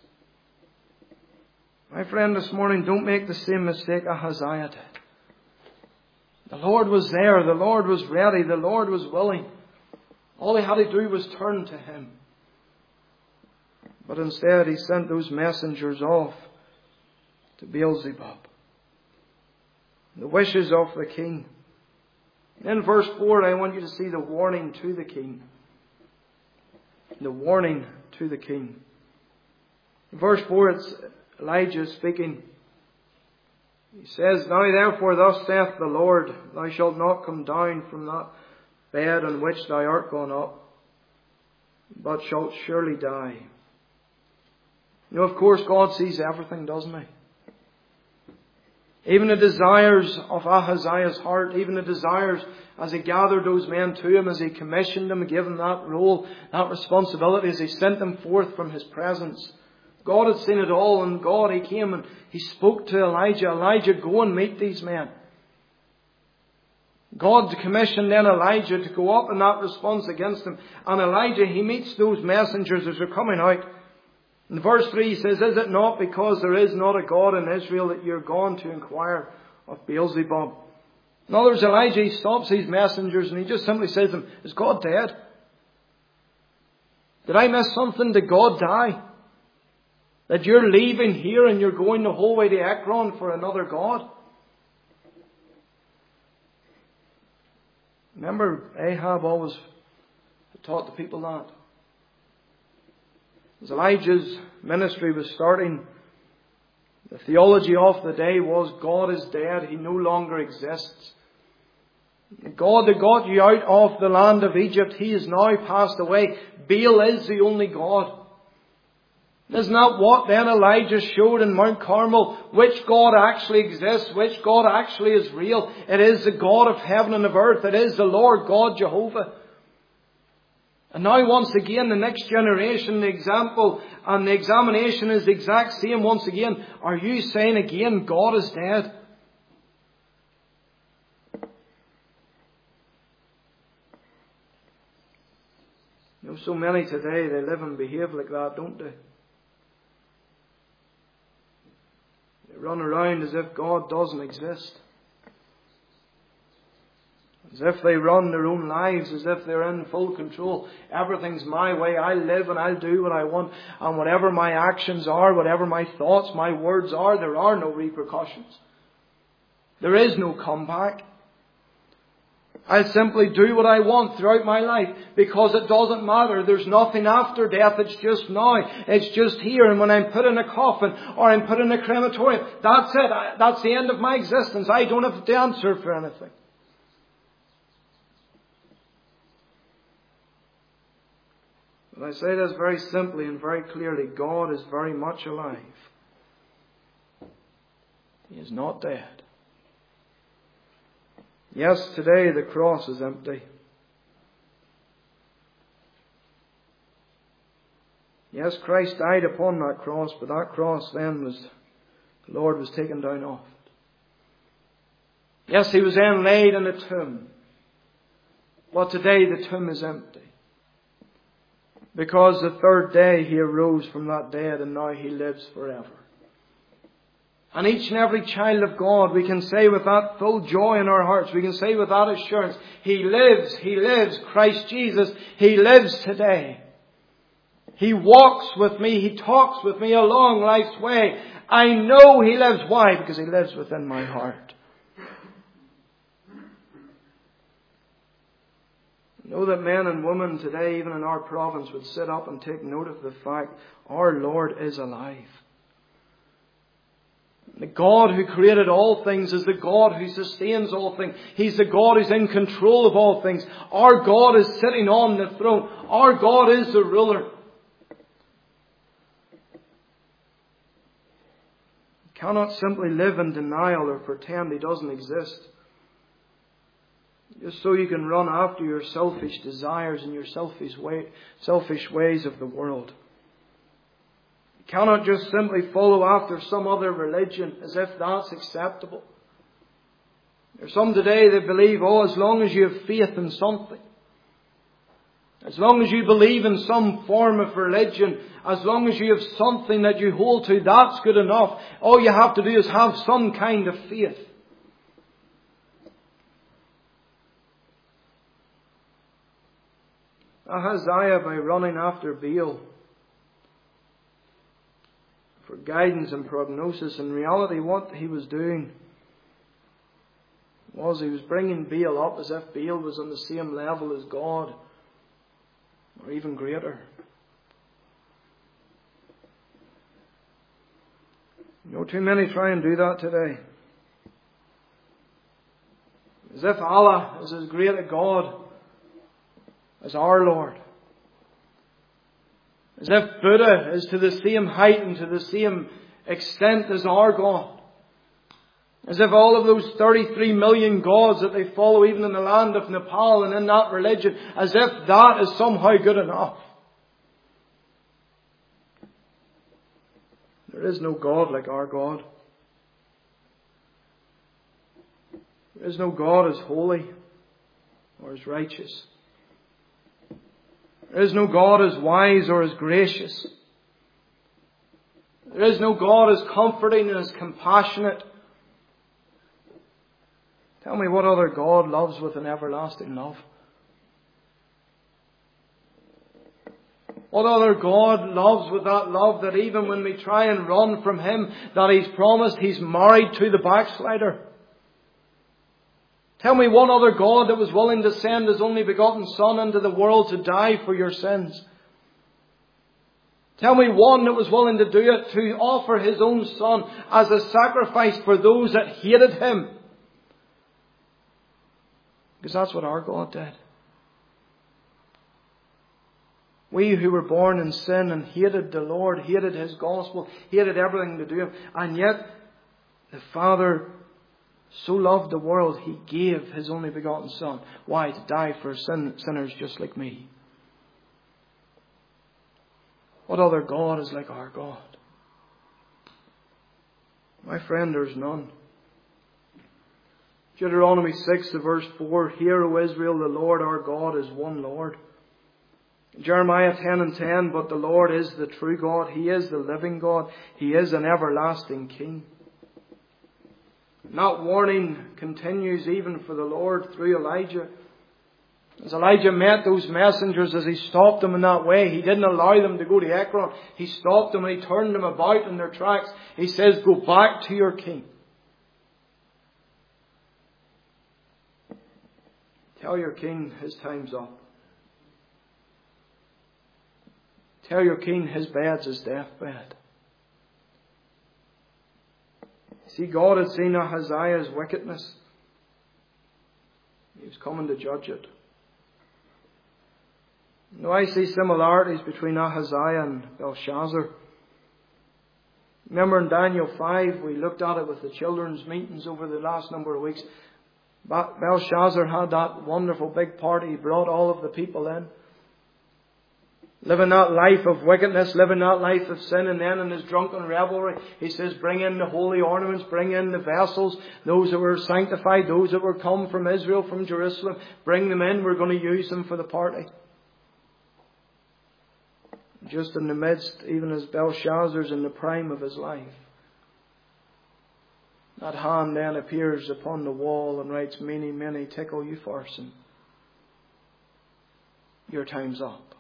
My friend, this morning, don't make the same mistake Ahaziah did. The Lord was there. The Lord was ready. The Lord was willing. All he had to do was turn to him. But instead he sent those messengers off to Beelzebub, the wishes of the king. In verse four, I want you to see the warning to the king. The warning to the king. In verse four, it's Elijah speaking. He says, now therefore thus saith the Lord, thou shalt not come down from that bed on which thou art gone up, but shalt surely die. You know, of course, God sees everything, doesn't he? Even the desires of Ahaziah's heart, even the desires as he gathered those men to him, as he commissioned them, gave them that role, that responsibility, as he sent them forth from his presence. God had seen it all, and God, He came and He spoke to Elijah. Elijah, go and meet these men. God commissioned then Elijah to go up in that response against them. And Elijah, he meets those messengers as they're coming out. In verse three he says, is it not because there is not a God in Israel that you're gone to inquire of Beelzebub? In other words, Elijah, he stops these messengers and he just simply says to them, is God dead? Did I miss something? Did God die? That you're leaving here and you're going the whole way to Ekron for another God? Remember, Ahab always taught the people that. As Elijah's ministry was starting, the theology of the day was God is dead. He no longer exists. God that got you out of the land of Egypt, He is now passed away. Baal is the only God. Isn't that what then Elijah showed in Mount Carmel? Which God actually exists, which God actually is real. It is the God of heaven and of earth. It is the Lord God Jehovah. And now once again, the next generation, the example and the examination is the exact same once again. Are you saying again, God is dead? You know, so many today, they live and behave like that, don't they? They run around as if God doesn't exist. As if they run their own lives, as if they're in full control. Everything's my way. I live and I'll do what I want. And whatever my actions are, whatever my thoughts, my words are, there are no repercussions. There is no comeback. I simply do what I want throughout my life because it doesn't matter. There's nothing after death. It's just now. It's just here. And when I'm put in a coffin or I'm put in a crematorium, that's it. That's the end of my existence. I don't have to answer for anything. But I say this very simply and very clearly. God is very much alive. He is not dead. Yes, today the cross is empty. Yes, Christ died upon that cross, but that cross then was, the Lord was taken down off it. Yes, He was then laid in a tomb. But today the tomb is empty. Because the third day He arose from that dead and now He lives forever. And each and every child of God, we can say with that full joy in our hearts, we can say with that assurance, He lives, He lives, Christ Jesus, He lives today. He walks with me, He talks with me along life's way. I know He lives. Why? Because He lives within my heart. Know that men and women today, even in our province, would sit up and take note of the fact our Lord is alive. The God who created all things is the God who sustains all things. He's the God who's in control of all things. Our God is sitting on the throne. Our God is the ruler. You cannot simply live in denial or pretend He doesn't exist. Just so you can run after your selfish desires and your selfish way, selfish ways of the world. You cannot just simply follow after some other religion as if that's acceptable. There's some today that believe, oh, as long as you have faith in something, as long as you believe in some form of religion, as long as you have something that you hold to, that's good enough. All you have to do is have some kind of faith. Ahaziah, by running after Baal for guidance and prognosis, in reality what he was doing was he was bringing Baal up as if Baal was on the same level as God, or even greater. You know, too many try and do that today. As if Allah is as great a God as our Lord. As if Buddha is to the same height and to the same extent as our God. As if all of those thirty-three million gods that they follow even in the land of Nepal and in that religion, as if that is somehow good enough. There is no God like our God. There is no God as holy or as righteous. There is no God as wise or as gracious. There is no God as comforting and as compassionate. Tell me what other God loves with an everlasting love? What other God loves with that love that even when we try and run from Him, that He's promised He's married to the backslider? Tell me one other God that was willing to send His only begotten Son into the world to die for your sins. Tell me one that was willing to do it, to offer His own Son as a sacrifice for those that hated Him. Because that's what our God did. We who were born in sin and hated the Lord, hated His gospel, hated everything to do with Him. And yet, the Father so loved the world, He gave His only begotten Son. Why? To die for sin, sinners just like me. What other God is like our God? My friend, there's none. Deuteronomy six, verse four, Hear, O Israel, the Lord our God is one Lord. Jeremiah ten and ten, But the Lord is the true God. He is the living God. He is an everlasting King. And that warning continues even for the Lord through Elijah. As Elijah met those messengers, as he stopped them in that way, he didn't allow them to go to Ekron. He stopped them and he turned them about in their tracks. He says, Go back to your king. Tell your king his time's up. Tell your king his bed's his deathbed. See, God had seen Ahaziah's wickedness. He was coming to judge it. Now I see similarities between Ahaziah and Belshazzar. Remember in Daniel five, we looked at it with the children's meetings over the last number of weeks. Belshazzar had that wonderful big party. He brought all of the people in. Living that life of wickedness, living that life of sin, and then in his drunken revelry, he says, bring in the holy ornaments, bring in the vessels, those that were sanctified, those that were come from Israel, from Jerusalem, bring them in, we're going to use them for the party. Just in the midst, even as Belshazzar's in the prime of his life, that hand then appears upon the wall and writes, Mene, Mene, Tekel Upharsin. Your time's up.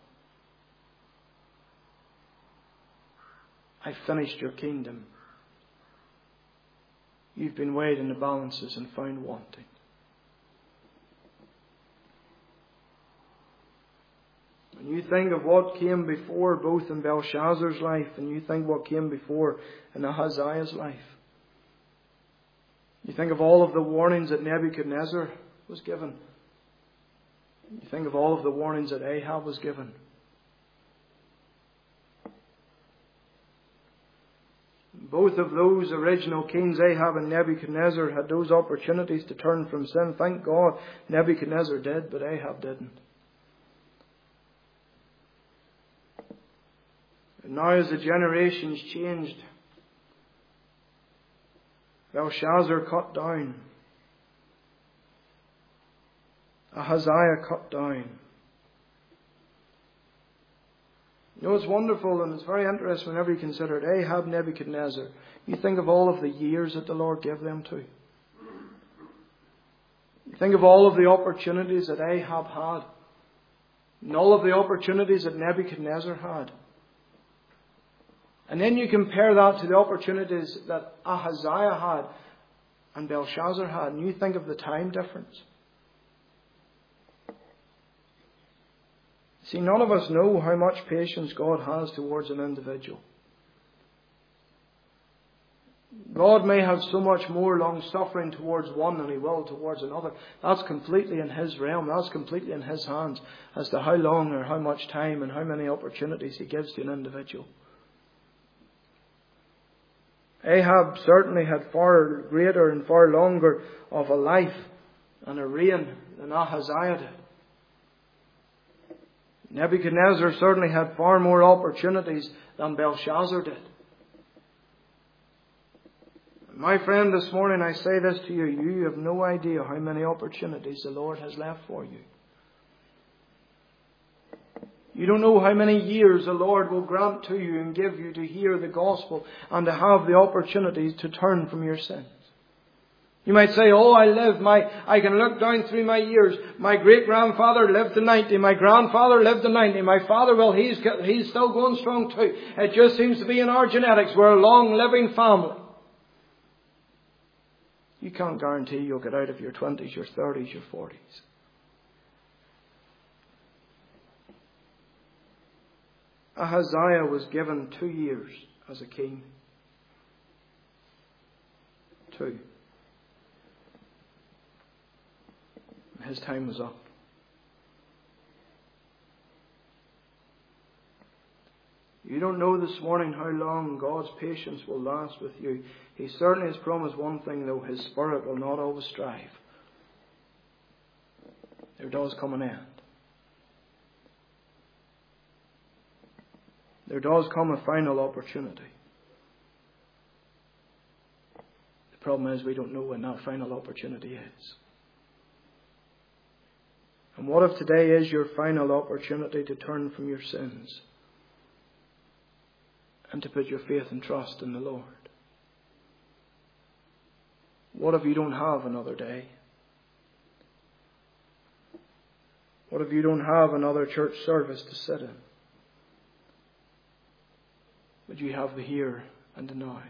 I've finished your kingdom. You've been weighed in the balances and found wanting. And you think of what came before, both in Belshazzar's life, and you think what came before in Ahaziah's life. You think of all of the warnings that Nebuchadnezzar was given. You think of all of the warnings that Ahab was given. Both of those original kings, Ahab and Nebuchadnezzar, had those opportunities to turn from sin. Thank God Nebuchadnezzar did, but Ahab didn't. And now as the generations changed, Belshazzar cut down. Ahaziah cut down. You know, it's wonderful and it's very interesting whenever you consider it. Ahab, Nebuchadnezzar. You think of all of the years that the Lord gave them to. You think of all of the opportunities that Ahab had. And all of the opportunities that Nebuchadnezzar had. And then you compare that to the opportunities that Ahaziah had and Belshazzar had. And you think of the time difference. See, none of us know how much patience God has towards an individual. God may have so much more long suffering towards one than He will towards another. That's completely in His realm. That's completely in His hands as to how long or how much time and how many opportunities He gives to an individual. Ahab certainly had far greater and far longer of a life and a reign than Ahaziah did. Nebuchadnezzar certainly had far more opportunities than Belshazzar did. My friend, this morning I say this to you, you have no idea how many opportunities the Lord has left for you. You don't know how many years the Lord will grant to you and give you to hear the gospel and to have the opportunity to turn from your sins. You might say, oh, I live, my, I can look down through my years. My great-grandfather lived to ninety. My grandfather lived to ninety. My father, well, he's, he's still going strong too. It just seems to be in our genetics. We're a long-living family. You can't guarantee you'll get out of your twenties, your thirties, your forties. Ahaziah was given two years as a king. Two. His time was up. You don't know this morning how long God's patience will last with you. He certainly has promised one thing, though. His Spirit will not always strive. There does come an end. There does come a final opportunity. The problem is we don't know when that final opportunity is. And what if today is your final opportunity to turn from your sins and to put your faith and trust in the Lord? What if you don't have another day? What if you don't have another church service to sit in? But you have the here and the now.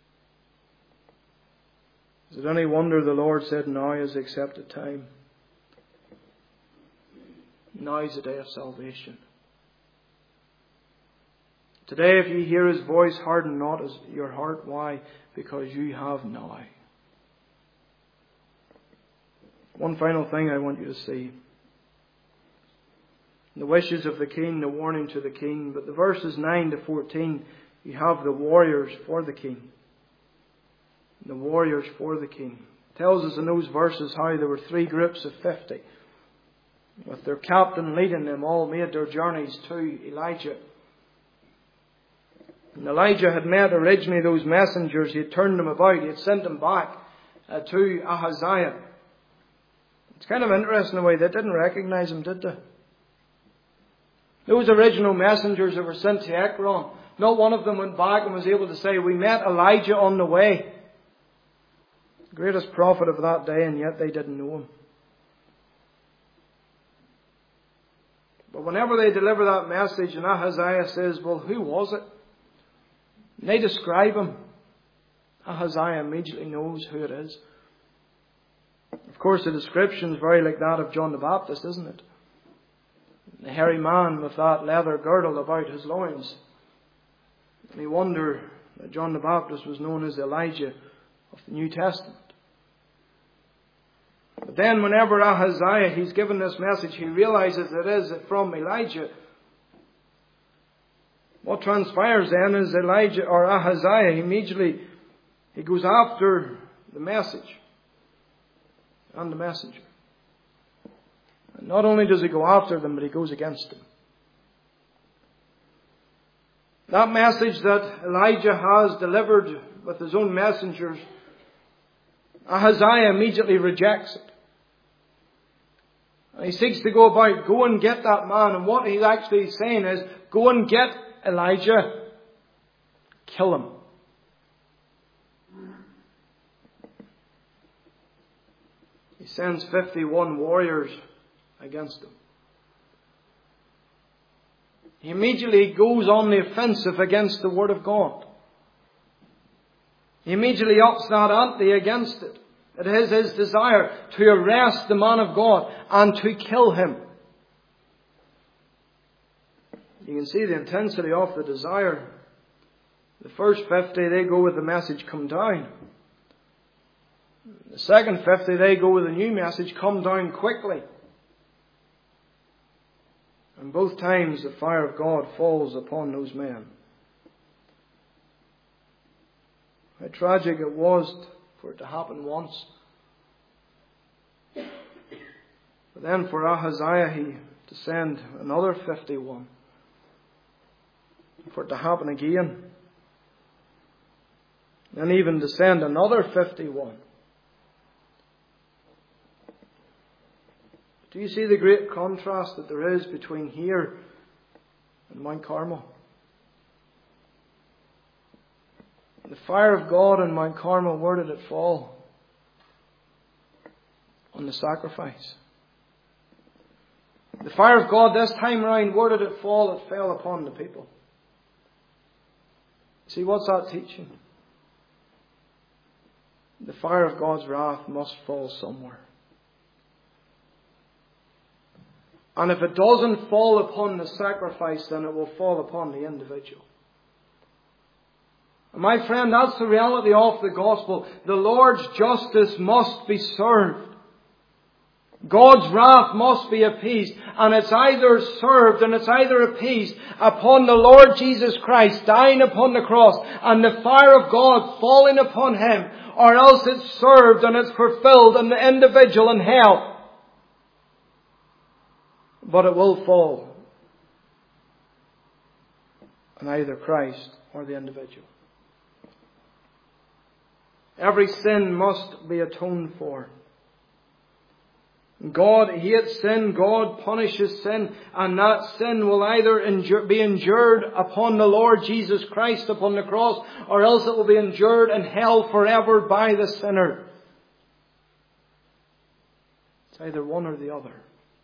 Is it any wonder the Lord said, now is the accepted time? Now is the day of salvation. Today, if you hear His voice, harden not as your heart. Why? Because you have now. One final thing I want you to see. The wishes of the king, the warning to the king. But the verses nine to fourteen, you have the warriors for the king. The warriors for the king. It tells us in those verses how there were three groups of fifty. With their captain leading them, all made their journeys to Elijah. And Elijah had met originally those messengers. He had turned them about. He had sent them back uh, to Ahaziah. It's kind of interesting the way they didn't recognize him, did they? Those original messengers that were sent to Ekron, not one of them went back and was able to say, we met Elijah on the way. The greatest prophet of that day, and yet they didn't know him. But whenever they deliver that message, and Ahaziah says, well, who was it? And they describe him. Ahaziah immediately knows who it is. Of course, the description is very like that of John the Baptist, isn't it? The hairy man with that leather girdle about his loins. And you wonder that John the Baptist was known as Elijah of the New Testament. But then whenever Ahaziah, he's given this message, he realizes it is from Elijah. What transpires then is Elijah, or Ahaziah, immediately, he goes after the message and the messenger. And not only does he go after them, but he goes against them. That message that Elijah has delivered with his own messengers, Ahaziah immediately rejects it. And he seeks to go about, go and get that man. And what he's actually saying is, go and get Elijah. Kill him. He sends fifty-one warriors against him. He immediately goes on the offensive against the Word of God. He immediately ups that ante against it. It is his desire to arrest the man of God and to kill him. You can see the intensity of the desire. The first fifty, they go with the message, come down. The second fifty, they go with the new message, come down quickly. And both times the fire of God falls upon those men. How tragic it was for it to happen once. But then for Ahaziah, he to send another fifty-one. For it to happen again. And even to send another fifty-one. Do you see the great contrast that there is between here and Mount Carmel? The fire of God in Mount Carmel, where did it fall? On the sacrifice. The fire of God this time round, where did it fall? It fell upon the people. See, what's that teaching? The fire of God's wrath must fall somewhere. And if it doesn't fall upon the sacrifice, then it will fall upon the individual. And my friend, that's the reality of the gospel. The Lord's justice must be served. God's wrath must be appeased. And it's either served and it's either appeased upon the Lord Jesus Christ dying upon the cross and the fire of God falling upon Him, or else it's served and it's fulfilled in the individual in hell. But it will fall on either Christ or the individual. Every sin must be atoned for. God hates sin, God punishes sin, and that sin will either endure, be endured upon the Lord Jesus Christ upon the cross, or else it will be endured in hell forever by the sinner. It's either one or the other.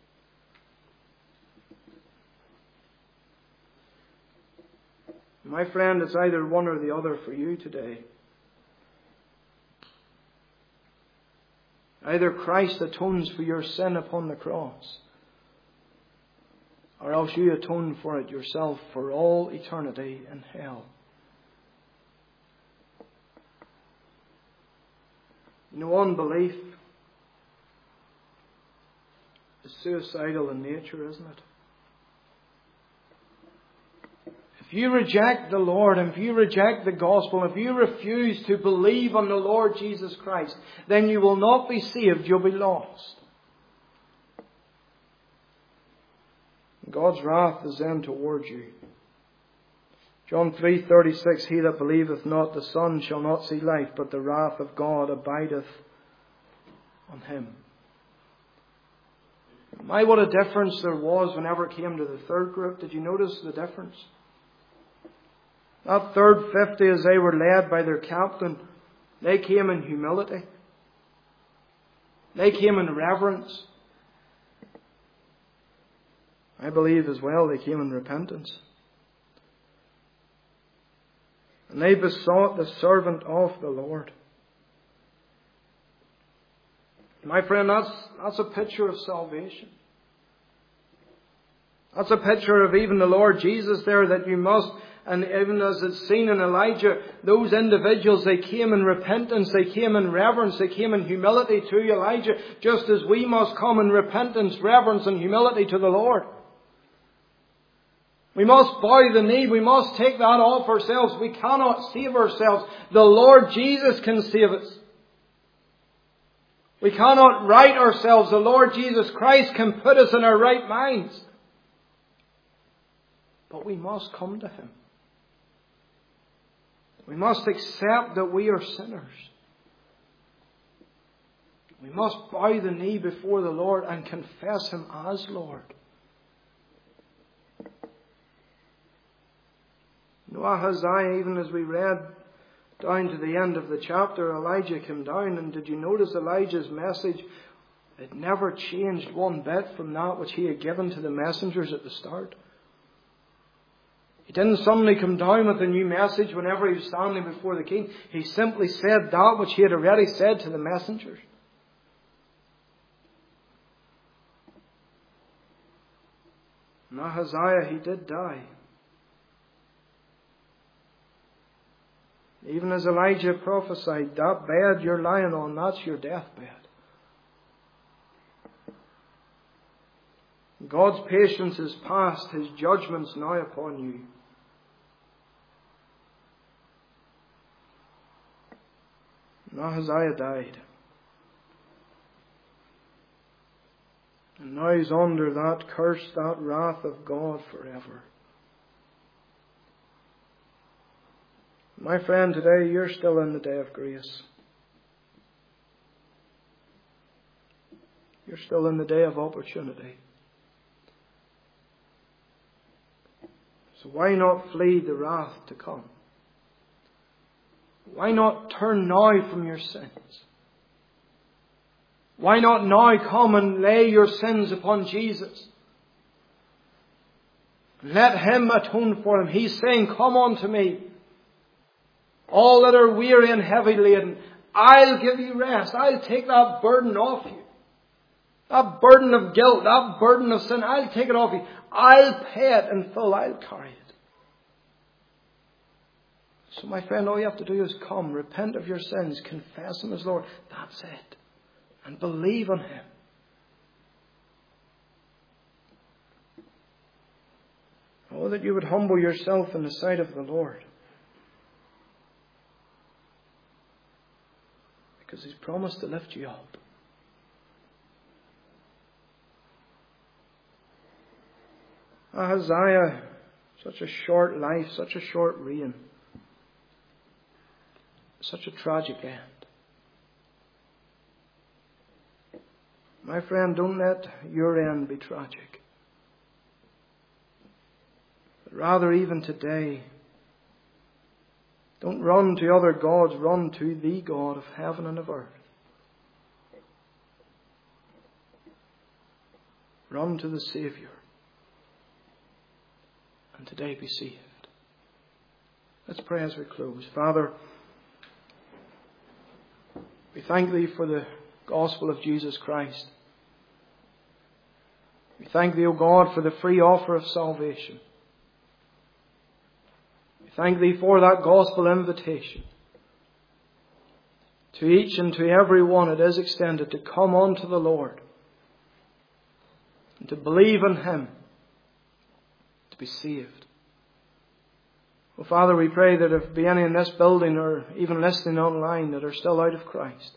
My friend, it's either one or the other for you today. Either Christ atones for your sin upon the cross, or else you atone for it yourself for all eternity in hell. You know, unbelief is suicidal in nature, isn't it? If you reject the Lord, and if you reject the gospel, if you refuse to believe on the Lord Jesus Christ, then you will not be saved, you'll be lost. God's wrath is then towards you. John three thirty-six, He that believeth not the Son shall not see life, but the wrath of God abideth on him. My, what a difference there was whenever it came to the third group. Did you notice the difference? That third fifty, as they were led by their captain, they came in humility. They came in reverence. I believe as well they came in repentance. And they besought the servant of the Lord. My friend, that's, that's a picture of salvation. That's a picture of even the Lord Jesus there, that you must, and even as it's seen in Elijah, those individuals, they came in repentance, they came in reverence, they came in humility to Elijah, just as we must come in repentance, reverence and humility to the Lord. We must bow the knee, we must take that off ourselves. We cannot save ourselves. The Lord Jesus can save us. We cannot right ourselves. The Lord Jesus Christ can put us in our right minds. But we must come to Him. We must accept that we are sinners. We must bow the knee before the Lord and confess Him as Lord. You know, Ahaziah, even as we read down to the end of the chapter, Elijah came down, and did you notice Elijah's message? It never changed one bit from that which he had given to the messengers at the start. He didn't suddenly come down with a new message whenever he was standing before the king. He simply said that which he had already said to the messengers. And Ahaziah, he did die. Even as Elijah prophesied, that bed you're lying on, that's your deathbed. God's patience is past, His judgment's now upon you. And Ahaziah died. And now he's under that curse, that wrath of God forever. My friend, today you're still in the day of grace. You're still in the day of opportunity. So why not flee the wrath to come? Why not turn now from your sins? Why not now come and lay your sins upon Jesus? Let Him atone for them. He's saying, come unto me, all that are weary and heavy laden. I'll give you rest. I'll take that burden off you. That burden of guilt, that burden of sin, I'll take it off you. I'll pay it in full. I'll carry it. So my friend, all you have to do is come, repent of your sins, confess Him as Lord. That's it. And believe on Him. Oh, that you would humble yourself in the sight of the Lord. Because He's promised to lift you up. Ahaziah, such a short life, such a short reign. Such a tragic end. My friend, don't let your end be tragic. But rather, even today, don't run to other gods, run to the God of heaven and of earth. Run to the Saviour. And today be saved. Let's pray as we close. Father, we thank Thee for the gospel of Jesus Christ. We thank Thee, O God, for the free offer of salvation. We thank Thee for that gospel invitation. To each and to every one it is extended to come unto the Lord and to believe in Him, to be saved. Oh, Father, we pray that if there be any in this building or even listening online that are still out of Christ,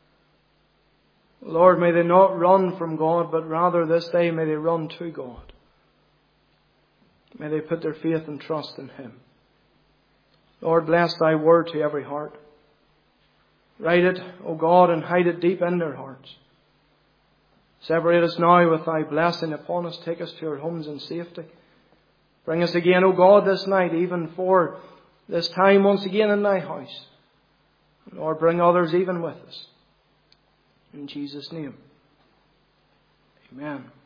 Lord, may they not run from God, but rather this day may they run to God. May they put their faith and trust in Him. Lord, bless Thy word to every heart. Write it, O God, and hide it deep in their hearts. Separate us now with Thy blessing upon us. Take us to our homes in safety. Bring us again, O God, this night, even for this time once again in Thy house. Lord, bring others even with us. In Jesus' name. Amen.